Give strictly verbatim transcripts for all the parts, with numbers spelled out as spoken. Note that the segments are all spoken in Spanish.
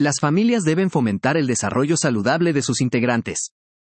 Las familias deben fomentar el desarrollo saludable de sus integrantes.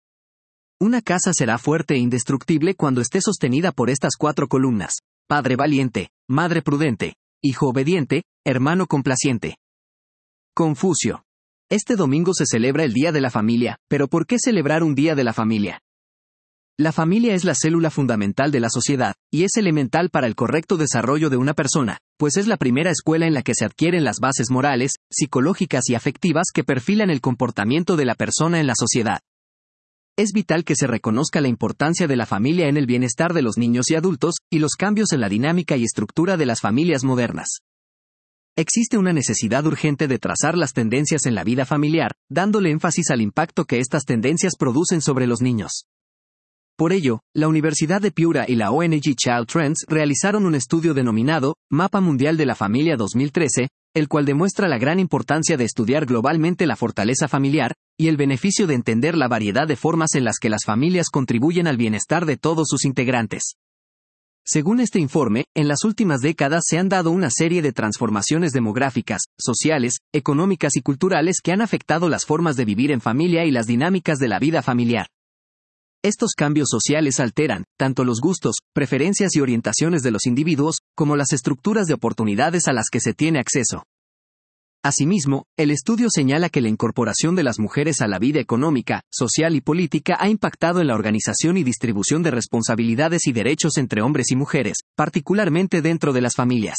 Una casa será fuerte e indestructible cuando esté sostenida por estas cuatro columnas: padre valiente, madre prudente, hijo obediente, hermano complaciente. Confucio. Este domingo se celebra el Día de la Familia, pero ¿por qué celebrar un Día de la Familia? La familia es la célula fundamental de la sociedad, y es elemental para el correcto desarrollo de una persona, pues es la primera escuela en la que se adquieren las bases morales, psicológicas y afectivas que perfilan el comportamiento de la persona en la sociedad. Es vital que se reconozca la importancia de la familia en el bienestar de los niños y adultos, y los cambios en la dinámica y estructura de las familias modernas. Existe una necesidad urgente de trazar las tendencias en la vida familiar, dándole énfasis al impacto que estas tendencias producen sobre los niños. Por ello, la Universidad de Piura y la O N G Child Trends realizaron un estudio denominado Mapa Mundial de la Familia dos mil trece, el cual demuestra la gran importancia de estudiar globalmente la fortaleza familiar, y el beneficio de entender la variedad de formas en las que las familias contribuyen al bienestar de todos sus integrantes. Según este informe, en las últimas décadas se han dado una serie de transformaciones demográficas, sociales, económicas y culturales que han afectado las formas de vivir en familia y las dinámicas de la vida familiar. Estos cambios sociales alteran, tanto los gustos, preferencias y orientaciones de los individuos, como las estructuras de oportunidades a las que se tiene acceso. Asimismo, el estudio señala que la incorporación de las mujeres a la vida económica, social y política ha impactado en la organización y distribución de responsabilidades y derechos entre hombres y mujeres, particularmente dentro de las familias.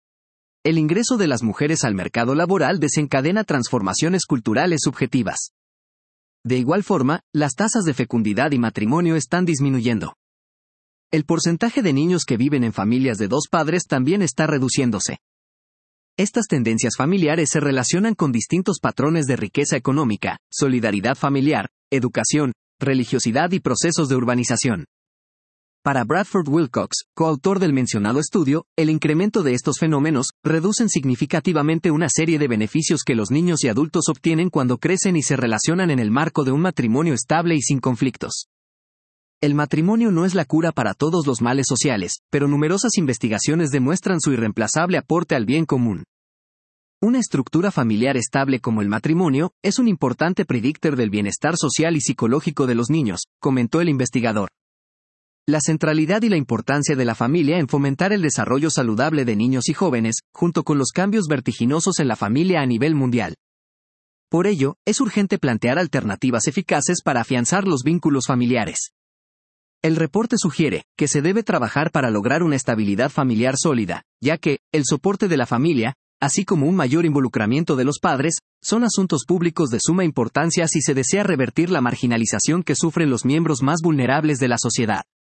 El ingreso de las mujeres al mercado laboral desencadena transformaciones culturales subjetivas. De igual forma, las tasas de fecundidad y matrimonio están disminuyendo. El porcentaje de niños que viven en familias de dos padres también está reduciéndose. Estas tendencias familiares se relacionan con distintos patrones de riqueza económica, solidaridad familiar, educación, religiosidad y procesos de urbanización. Para Bradford Wilcox, coautor del mencionado estudio, el incremento de estos fenómenos reducen significativamente una serie de beneficios que los niños y adultos obtienen cuando crecen y se relacionan en el marco de un matrimonio estable y sin conflictos. El matrimonio no es la cura para todos los males sociales, pero numerosas investigaciones demuestran su irreemplazable aporte al bien común. Una estructura familiar estable como el matrimonio es un importante predictor del bienestar social y psicológico de los niños, comentó el investigador. La centralidad y la importancia de la familia en fomentar el desarrollo saludable de niños y jóvenes, junto con los cambios vertiginosos en la familia a nivel mundial. Por ello, es urgente plantear alternativas eficaces para afianzar los vínculos familiares. El reporte sugiere que se debe trabajar para lograr una estabilidad familiar sólida, ya que el soporte de la familia, así como un mayor involucramiento de los padres, son asuntos públicos de suma importancia si se desea revertir la marginalización que sufren los miembros más vulnerables de la sociedad.